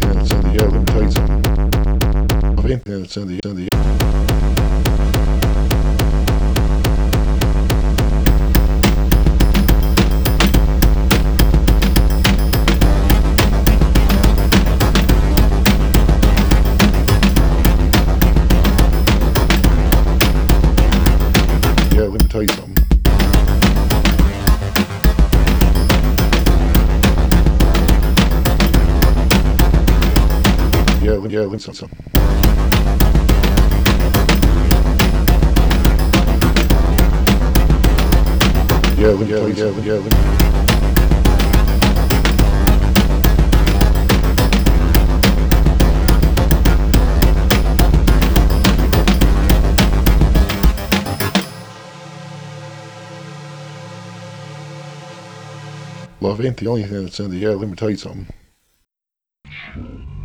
yeah, let me tell you something. Love ain't the only thing that's in the Yeah, let me tell you something. Yeah, let me tell you something. Let me. Love ain't the only thing that's in the air. Let me tell you something.